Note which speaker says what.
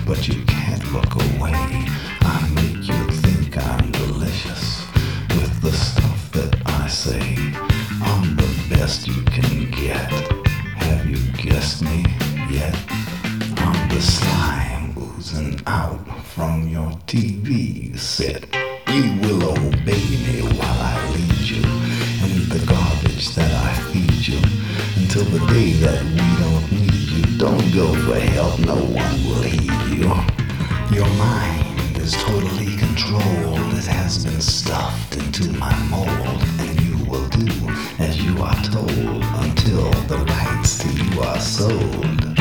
Speaker 1: but you can't look away. I make you think I'm delicious with the stuff that I say. I'm the best you can get. Have you guessed me yet? I'm the slime oozing out from your TV set. You will obey me while I lead you in the garbage that I feed you until the day that we don't need you. Don't go for help, no one will heed you. Your mind is totally controlled. It has been stuffed into my mold, and you will do as you are told until the rights to you are sold.